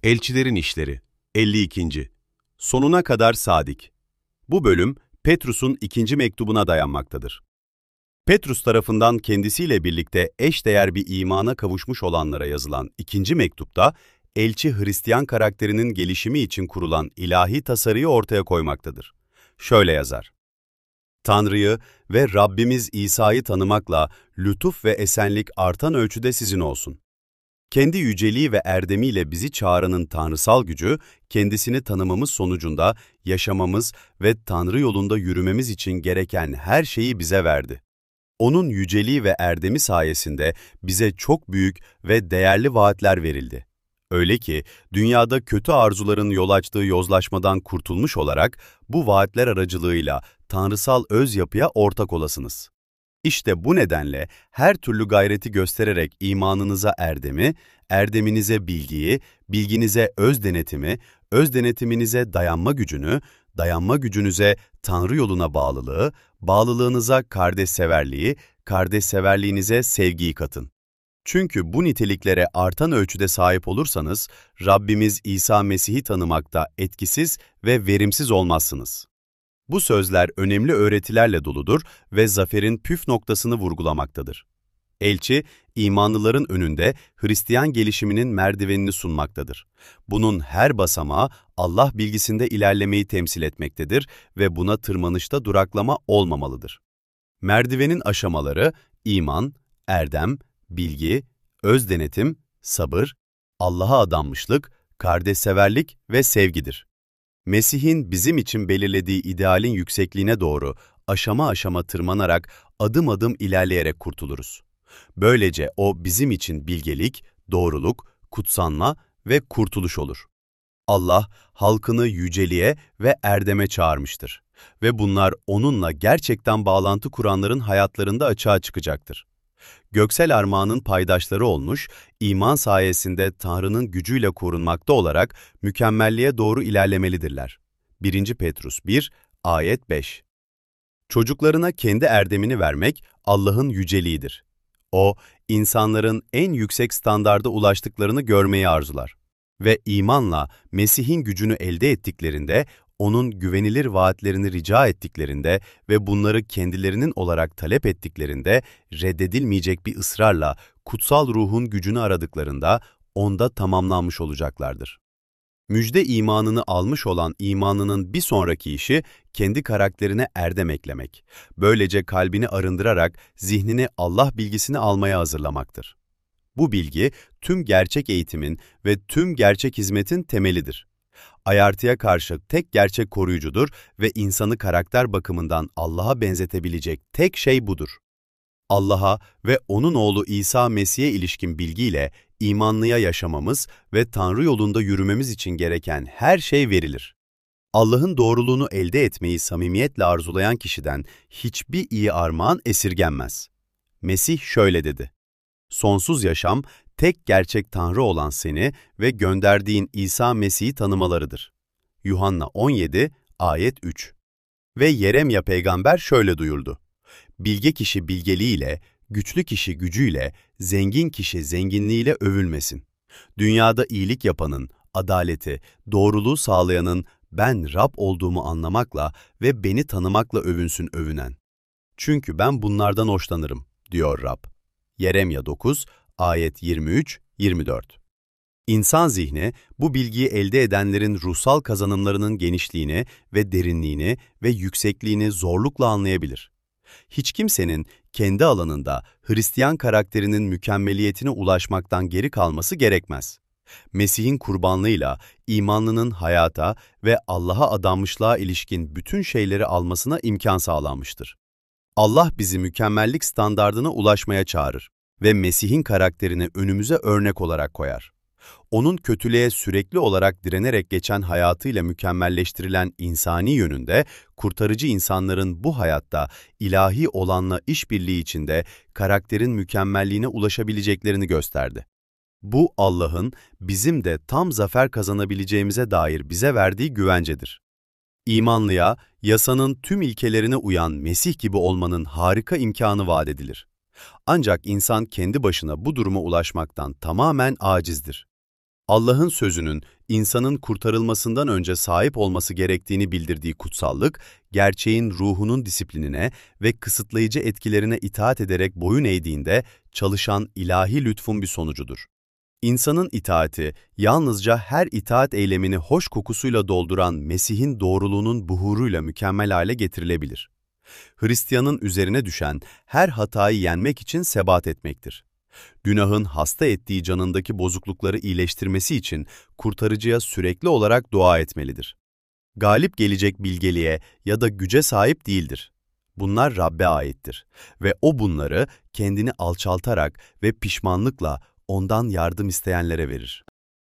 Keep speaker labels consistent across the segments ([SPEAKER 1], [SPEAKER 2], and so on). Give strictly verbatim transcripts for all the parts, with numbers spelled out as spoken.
[SPEAKER 1] Elçilerin İşleri elli ikinci. Sonuna kadar sadik. Bu bölüm Petrus'un ikinci mektubuna dayanmaktadır. Petrus tarafından kendisiyle birlikte eşdeğer bir imana kavuşmuş olanlara yazılan ikinci mektupta, elçi Hristiyan karakterinin gelişimi için kurulan ilahi tasarıyı ortaya koymaktadır. Şöyle yazar: Tanrı'yı ve Rabbimiz İsa'yı tanımakla lütuf ve esenlik artan ölçüde sizin olsun. Kendi yüceliği ve erdemiyle bizi çağıranın tanrısal gücü, kendisini tanımamız sonucunda yaşamamız ve Tanrı yolunda yürümemiz için gereken her şeyi bize verdi. Onun yüceliği ve erdemi sayesinde bize çok büyük ve değerli vaatler verildi. Öyle ki dünyada kötü arzuların yol açtığı yozlaşmadan kurtulmuş olarak bu vaatler aracılığıyla tanrısal öz yapıya ortak olasınız. İşte bu nedenle her türlü gayreti göstererek imanınıza erdemi, erdeminize bilgiyi, bilginize öz denetimi, öz denetiminize dayanma gücünü, dayanma gücünüze Tanrı yoluna bağlılığı, bağlılığınıza kardeşseverliği, kardeşseverliğinize sevgiyi katın. Çünkü bu niteliklere artan ölçüde sahip olursanız, Rabbimiz İsa Mesih'i tanımakta etkisiz ve verimsiz olmazsınız. Bu sözler önemli öğretilerle doludur ve zaferin püf noktasını vurgulamaktadır. Elçi, imanlıların önünde Hristiyan gelişiminin merdivenini sunmaktadır. Bunun her basamağı Allah bilgisinde ilerlemeyi temsil etmektedir ve buna tırmanışta duraklama olmamalıdır. Merdivenin aşamaları iman, erdem, bilgi, öz denetim, sabır, Allah'a adanmışlık, kardeşseverlik ve sevgidir. Mesih'in bizim için belirlediği idealin yüksekliğine doğru aşama aşama tırmanarak adım adım ilerleyerek kurtuluruz. Böylece o bizim için bilgelik, doğruluk, kutsanma ve kurtuluş olur. Allah halkını yüceliğe ve erdeme çağırmıştır ve bunlar onunla gerçekten bağlantı kuranların hayatlarında açığa çıkacaktır. Göksel armağanın paydaşları olmuş, iman sayesinde Tanrı'nın gücüyle korunmakta olarak mükemmelliğe doğru ilerlemelidirler. birinci Petrus bir, ayet beş. Çocuklarına kendi erdemini vermek Allah'ın yüceliğidir. O, insanların en yüksek standarda ulaştıklarını görmeyi arzular. Ve imanla Mesih'in gücünü elde ettiklerinde, onun güvenilir vaatlerini rica ettiklerinde ve bunları kendilerinin olarak talep ettiklerinde, reddedilmeyecek bir ısrarla kutsal ruhun gücünü aradıklarında onda tamamlanmış olacaklardır. Müjde imanını almış olan imanının bir sonraki işi kendi karakterine erdem eklemek. Böylece kalbini arındırarak zihnini Allah bilgisini almaya hazırlamaktır. Bu bilgi tüm gerçek eğitimin ve tüm gerçek hizmetin temelidir. Ayartıya karşı tek gerçek koruyucudur ve insanı karakter bakımından Allah'a benzetebilecek tek şey budur. Allah'a ve O'nun oğlu İsa Mesih'e ilişkin bilgiyle imanlıya yaşamamız ve Tanrı yolunda yürümemiz için gereken her şey verilir. Allah'ın doğruluğunu elde etmeyi samimiyetle arzulayan kişiden hiçbir iyi armağan esirgenmez. Mesih şöyle dedi: Sonsuz yaşam, tek gerçek Tanrı olan seni ve gönderdiğin İsa Mesih'i tanımalarıdır. Yuhanna on yedi, ayet üç. Ve Yeremya peygamber şöyle duyurdu: Bilge kişi bilgeliğiyle, güçlü kişi gücüyle, zengin kişi zenginliğiyle övülmesin. Dünyada iyilik yapanın, adaleti, doğruluğu sağlayanın ben Rab olduğumu anlamakla ve beni tanımakla övünsün övünen. Çünkü ben bunlardan hoşlanırım, diyor Rab. Yeremya dokuz, ayet yirmi üç yirmi dört. İnsan zihni, bu bilgiyi elde edenlerin ruhsal kazanımlarının genişliğini ve derinliğini ve yüksekliğini zorlukla anlayabilir. Hiç kimsenin kendi alanında Hristiyan karakterinin mükemmeliyetine ulaşmaktan geri kalması gerekmez. Mesih'in kurbanlığıyla imanlının hayata ve Allah'a adanmışlığa ilişkin bütün şeyleri almasına imkan sağlanmıştır. Allah bizi mükemmellik standardına ulaşmaya çağırır ve Mesih'in karakterini önümüze örnek olarak koyar. Onun kötülüğe sürekli olarak direnerek geçen hayatıyla mükemmelleştirilen insani yönünde, kurtarıcı insanların bu hayatta ilahi olanla işbirliği içinde karakterin mükemmelliğine ulaşabileceklerini gösterdi. Bu Allah'ın bizim de tam zafer kazanabileceğimize dair bize verdiği güvencedir. İmanlıya, yasanın tüm ilkelerine uyan Mesih gibi olmanın harika imkanı vaat edilir. Ancak insan kendi başına bu duruma ulaşmaktan tamamen acizdir. Allah'ın sözünün insanın kurtarılmasından önce sahip olması gerektiğini bildirdiği kutsallık, gerçeğin ruhunun disiplinine ve kısıtlayıcı etkilerine itaat ederek boyun eğdiğinde çalışan ilahi lütfun bir sonucudur. İnsanın itaati, yalnızca her itaat eylemini hoş kokusuyla dolduran Mesih'in doğruluğunun buhuruyla mükemmel hale getirilebilir. Hristiyanın üzerine düşen her hatayı yenmek için sebat etmektir. Günahın hasta ettiği canındaki bozuklukları iyileştirmesi için kurtarıcıya sürekli olarak dua etmelidir. Galip gelecek bilgeliğe ya da güce sahip değildir. Bunlar Rab'be aittir ve O bunları kendini alçaltarak ve pişmanlıkla ondan yardım isteyenlere verir.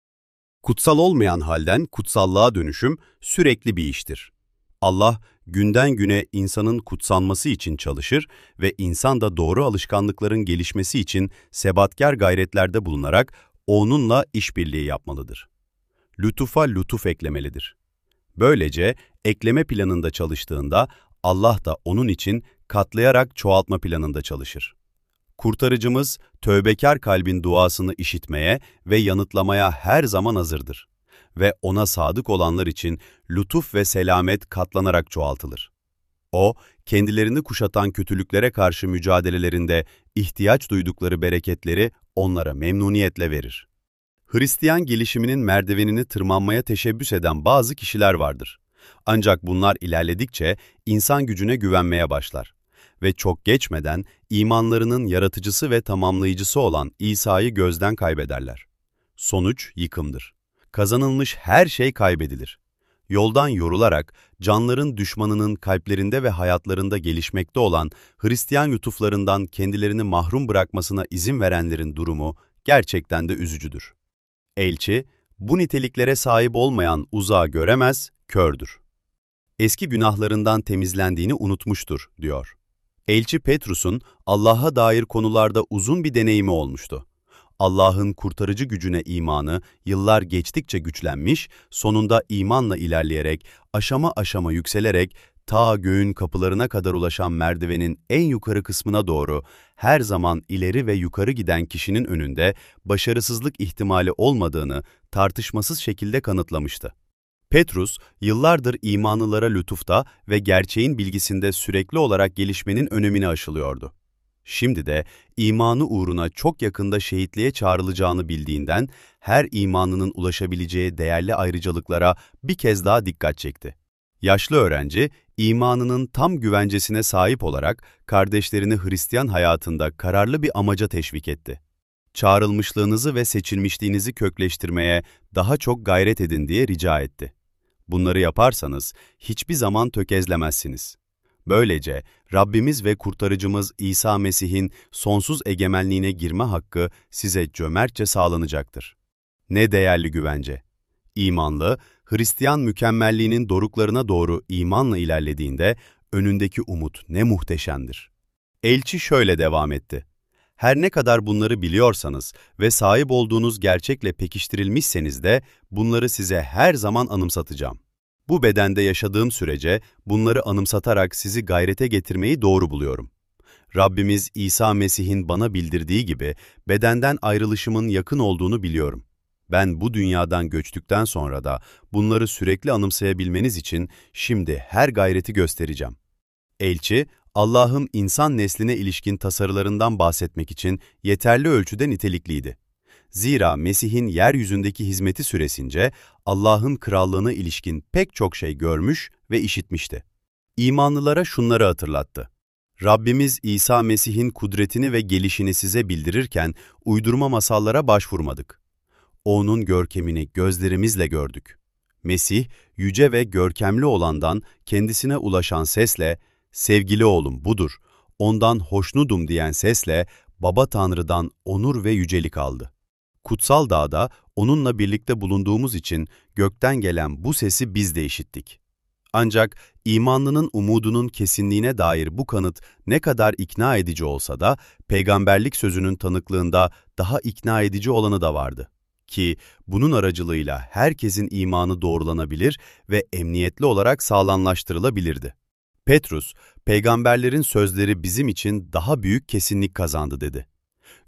[SPEAKER 1] Kutsal olmayan halden kutsallığa dönüşüm sürekli bir iştir. Allah, günden güne insanın kutsanması için çalışır ve insan da doğru alışkanlıkların gelişmesi için sebatkar gayretlerde bulunarak O'nunla işbirliği yapmalıdır. Lütufa lütuf eklemelidir. Böylece ekleme planında çalıştığında Allah da onun için katlayarak çoğaltma planında çalışır. Kurtarıcımız, tövbekar kalbin duasını işitmeye ve yanıtlamaya her zaman hazırdır. Ve ona sadık olanlar için lütuf ve selamet katlanarak çoğaltılır. O, kendilerini kuşatan kötülüklere karşı mücadelelerinde ihtiyaç duydukları bereketleri onlara memnuniyetle verir. Hristiyan gelişiminin merdivenini tırmanmaya teşebbüs eden bazı kişiler vardır. Ancak bunlar ilerledikçe insan gücüne güvenmeye başlar. Ve çok geçmeden imanlarının yaratıcısı ve tamamlayıcısı olan İsa'yı gözden kaybederler. Sonuç yıkımdır. Kazanılmış her şey kaybedilir. Yoldan yorularak canların düşmanının kalplerinde ve hayatlarında gelişmekte olan Hristiyan lütuflarından kendilerini mahrum bırakmasına izin verenlerin durumu gerçekten de üzücüdür. Elçi, bu niteliklere sahip olmayan uzağı göremez, kördür. Eski günahlarından temizlendiğini unutmuştur, diyor. Elçi Petrus'un Allah'a dair konularda uzun bir deneyimi olmuştu. Allah'ın kurtarıcı gücüne imanı yıllar geçtikçe güçlenmiş, sonunda imanla ilerleyerek, aşama aşama yükselerek, ta göğün kapılarına kadar ulaşan merdivenin en yukarı kısmına doğru her zaman ileri ve yukarı giden kişinin önünde başarısızlık ihtimali olmadığını tartışmasız şekilde kanıtlamıştı. Petrus, yıllardır imanlılara lütufta ve gerçeğin bilgisinde sürekli olarak gelişmenin önemini aşılıyordu. Şimdi de imanı uğruna çok yakında şehitliğe çağrılacağını bildiğinden her imanının ulaşabileceği değerli ayrıcalıklara bir kez daha dikkat çekti. Yaşlı öğrenci, imanının tam güvencesine sahip olarak kardeşlerini Hristiyan hayatında kararlı bir amaca teşvik etti. Çağrılmışlığınızı ve seçilmişliğinizi kökleştirmeye daha çok gayret edin diye rica etti. Bunları yaparsanız hiçbir zaman tökezlemezsiniz. Böylece Rabbimiz ve Kurtarıcımız İsa Mesih'in sonsuz egemenliğine girme hakkı size cömertçe sağlanacaktır. Ne değerli güvence! İmanlı, Hristiyan mükemmelliğinin doruklarına doğru imanla ilerlediğinde önündeki umut ne muhteşemdir. Elçi şöyle devam etti. Her ne kadar bunları biliyorsanız ve sahip olduğunuz gerçekle pekiştirilmişseniz de bunları size her zaman anımsatacağım. Bu bedende yaşadığım sürece bunları anımsatarak sizi gayrete getirmeyi doğru buluyorum. Rabbimiz İsa Mesih'in bana bildirdiği gibi bedenden ayrılışımın yakın olduğunu biliyorum. Ben bu dünyadan göçtükten sonra da bunları sürekli anımsayabilmeniz için şimdi her gayreti göstereceğim. Elçi, Allah'ın insan nesline ilişkin tasarılarından bahsetmek için yeterli ölçüde nitelikliydi. Zira Mesih'in yeryüzündeki hizmeti süresince Allah'ın krallığına ilişkin pek çok şey görmüş ve işitmişti. İmanlılara şunları hatırlattı. Rabbimiz İsa Mesih'in kudretini ve gelişini size bildirirken uydurma masallara başvurmadık. O'nun görkemini gözlerimizle gördük. Mesih, yüce ve görkemli olandan kendisine ulaşan sesle, "Sevgili oğlum budur, ondan hoşnudum" diyen sesle Baba Tanrı'dan onur ve yücelik aldı. Kutsal Dağ'da onunla birlikte bulunduğumuz için gökten gelen bu sesi biz de işittik. Ancak imanlının umudunun kesinliğine dair bu kanıt ne kadar ikna edici olsa da peygamberlik sözünün tanıklığında daha ikna edici olanı da vardı. Ki bunun aracılığıyla herkesin imanı doğrulanabilir ve emniyetli olarak sağlamlaştırılabilirdi. Petrus, peygamberlerin sözleri bizim için daha büyük kesinlik kazandı dedi.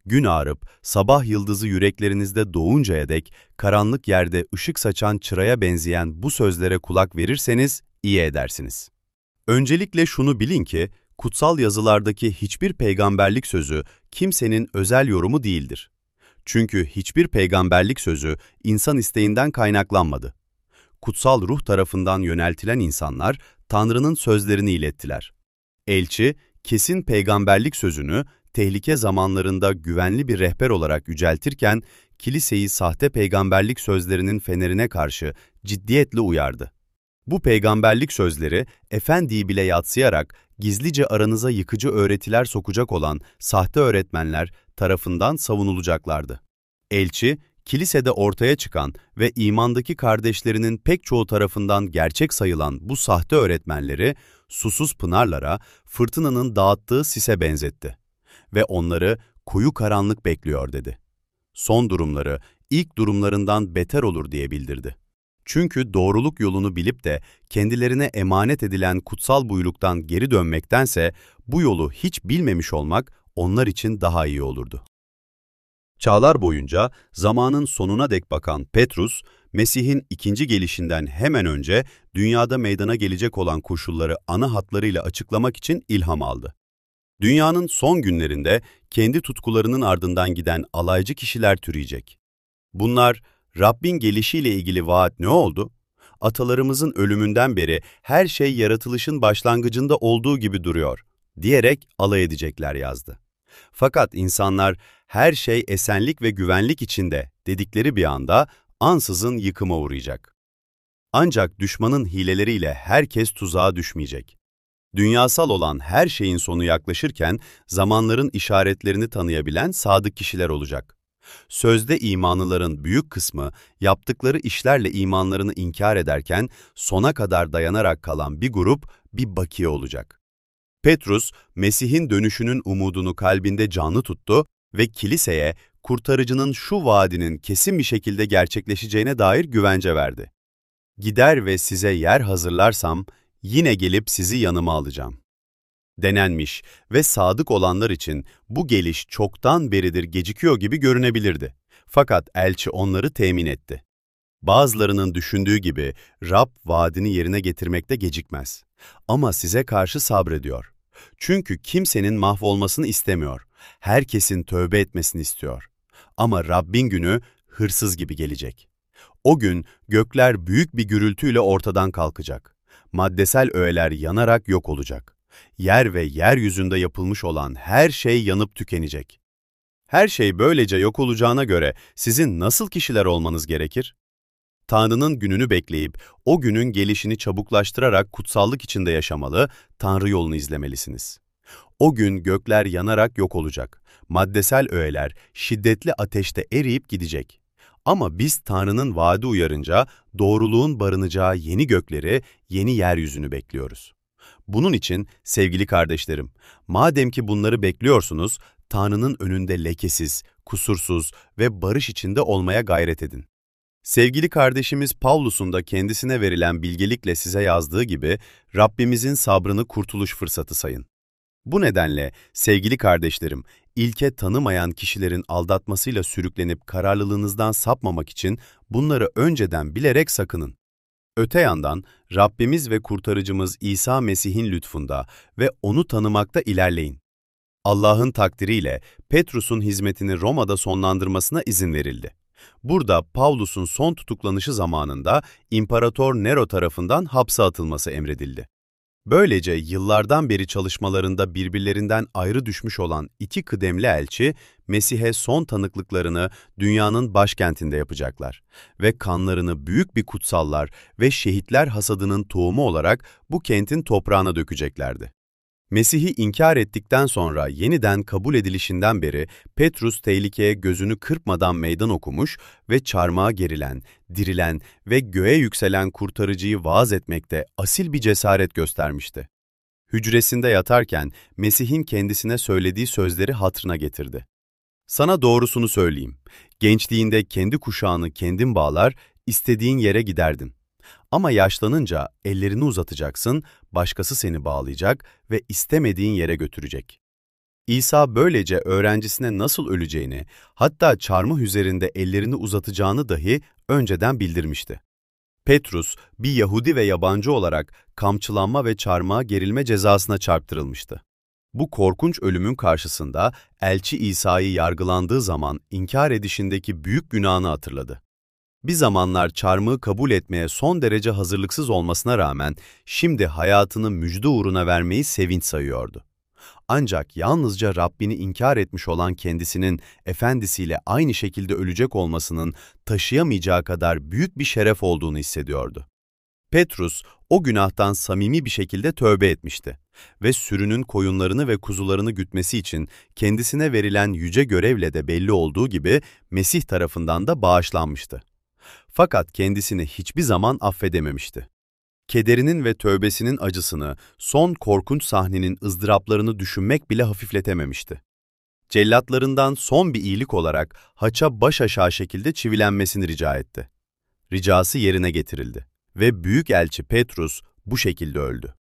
[SPEAKER 1] gün ağarıp sabah yıldızı yüreklerinizde doğuncaya dek karanlık yerde ışık saçan çıraya benzeyen bu sözlere kulak verirseniz iyi edersiniz. Öncelikle şunu bilin ki, kutsal yazılardaki hiçbir peygamberlik sözü kimsenin özel yorumu değildir. Çünkü hiçbir peygamberlik sözü insan isteğinden kaynaklanmadı. Kutsal ruh tarafından yöneltilen insanlar Tanrı'nın sözlerini ilettiler. Elçi, kesin peygamberlik sözünü tehlike zamanlarında güvenli bir rehber olarak yüceltirken, kiliseyi sahte peygamberlik sözlerinin fenerine karşı ciddiyetle uyardı. Bu peygamberlik sözleri, efendiyi bile yadsıyarak gizlice aranıza yıkıcı öğretiler sokacak olan sahte öğretmenler tarafından savunulacaklardı. Elçi, kilisede ortaya çıkan ve imandaki kardeşlerinin pek çoğu tarafından gerçek sayılan bu sahte öğretmenleri, susuz pınarlara, fırtınanın dağıttığı sise benzetti ve onları koyu karanlık bekliyor dedi. Son durumları ilk durumlarından beter olur diye bildirdi. Çünkü doğruluk yolunu bilip de kendilerine emanet edilen kutsal buyruktan geri dönmektense bu yolu hiç bilmemiş olmak onlar için daha iyi olurdu. Çağlar boyunca zamanın sonuna dek bakan Petrus, Mesih'in ikinci gelişinden hemen önce dünyada meydana gelecek olan koşulları ana hatlarıyla açıklamak için ilham aldı. Dünyanın son günlerinde kendi tutkularının ardından giden alaycı kişiler türeyecek. Bunlar, Rabbin gelişiyle ilgili vaat ne oldu? Atalarımızın ölümünden beri her şey yaratılışın başlangıcında olduğu gibi duruyor, diyerek alay edecekler yazdı. Fakat insanlar her şey esenlik ve güvenlik içinde dedikleri bir anda ansızın yıkıma uğrayacak. Ancak düşmanın hileleriyle herkes tuzağa düşmeyecek. Dünyasal olan her şeyin sonu yaklaşırken zamanların işaretlerini tanıyabilen sadık kişiler olacak. Sözde imanlıların büyük kısmı yaptıkları işlerle imanlarını inkar ederken sona kadar dayanarak kalan bir grup bir bakiye olacak. Petrus, Mesih'in dönüşünün umudunu kalbinde canlı tuttu ve kiliseye kurtarıcının şu vaadinin kesin bir şekilde gerçekleşeceğine dair güvence verdi. Gider ve size yer hazırlarsam yine gelip sizi yanıma alacağım. Denenmiş ve sadık olanlar için bu geliş çoktan beridir gecikiyor gibi görünebilirdi. Fakat elçi onları temin etti. Bazılarının düşündüğü gibi Rab vaadini yerine getirmekte gecikmez. Ama size karşı sabrediyor. Çünkü kimsenin mahvolmasını istemiyor. Herkesin tövbe etmesini istiyor. Ama Rabbin günü hırsız gibi gelecek. O gün gökler büyük bir gürültüyle ortadan kalkacak. Maddesel öğeler yanarak yok olacak. Yer ve yeryüzünde yapılmış olan her şey yanıp tükenecek. Her şey böylece yok olacağına göre sizin nasıl kişiler olmanız gerekir? Tanrı'nın gününü bekleyip o günün gelişini çabuklaştırarak kutsallık içinde yaşamalı, Tanrı yolunu izlemelisiniz. O gün gökler yanarak yok olacak. Maddesel öğeler şiddetli ateşte eriyip gidecek. Ama biz Tanrı'nın vaadi uyarınca doğruluğun barınacağı yeni gökleri, yeni yeryüzünü bekliyoruz. Bunun için sevgili kardeşlerim, madem ki bunları bekliyorsunuz, Tanrı'nın önünde lekesiz, kusursuz ve barış içinde olmaya gayret edin. Sevgili kardeşimiz Pavlus'un da kendisine verilen bilgelikle size yazdığı gibi, Rabbimizin sabrını kurtuluş fırsatı sayın. Bu nedenle sevgili kardeşlerim, ilke tanımayan kişilerin aldatmasıyla sürüklenip kararlılığınızdan sapmamak için bunları önceden bilerek sakının. Öte yandan Rabbimiz ve Kurtarıcımız İsa Mesih'in lütfunda ve onu tanımakta ilerleyin. Allah'ın takdiriyle Petrus'un hizmetini Roma'da sonlandırmasına izin verildi. Burada Pavlus'un son tutuklanışı zamanında İmparator Nero tarafından hapse atılması emredildi. Böylece yıllardan beri çalışmalarında birbirlerinden ayrı düşmüş olan iki kıdemli elçi, Mesih'e son tanıklıklarını dünyanın başkentinde yapacaklar ve kanlarını büyük bir kutsallar ve şehitler hasadının tohumu olarak bu kentin toprağına dökeceklerdi. Mesih'i inkar ettikten sonra yeniden kabul edilişinden beri Petrus tehlikeye gözünü kırpmadan meydan okumuş ve çarmıha gerilen, dirilen ve göğe yükselen kurtarıcıyı vaaz etmekte asil bir cesaret göstermişti. Hücresinde yatarken Mesih'in kendisine söylediği sözleri hatırına getirdi. Sana doğrusunu söyleyeyim, gençliğinde kendi kuşağını kendin bağlar, istediğin yere giderdin. Ama yaşlanınca ellerini uzatacaksın, başkası seni bağlayacak ve istemediğin yere götürecek. İsa böylece öğrencisine nasıl öleceğini, hatta çarmıh üzerinde ellerini uzatacağını dahi önceden bildirmişti. Petrus, bir Yahudi ve yabancı olarak kamçılanma ve çarmıha gerilme cezasına çarptırılmıştı. Bu korkunç ölümün karşısında elçi İsa'yı yargılandığı zaman inkar edişindeki büyük günahını hatırladı. Bir zamanlar çarmıhı kabul etmeye son derece hazırlıksız olmasına rağmen şimdi hayatını müjde uğruna vermeyi sevinç sayıyordu. Ancak yalnızca Rabbini inkar etmiş olan kendisinin efendisiyle aynı şekilde ölecek olmasının taşıyamayacağı kadar büyük bir şeref olduğunu hissediyordu. Petrus o günahtan samimi bir şekilde tövbe etmişti ve sürünün koyunlarını ve kuzularını gütmesi için kendisine verilen yüce görevle de belli olduğu gibi Mesih tarafından da bağışlanmıştı. Fakat kendisini hiçbir zaman affedememişti. Kederinin ve tövbesinin acısını, son korkunç sahnenin ızdıraplarını düşünmek bile hafifletememişti. Cellatlarından son bir iyilik olarak haça baş aşağı şekilde çivilenmesini rica etti. Ricası yerine getirildi ve büyük elçi Petrus bu şekilde öldü.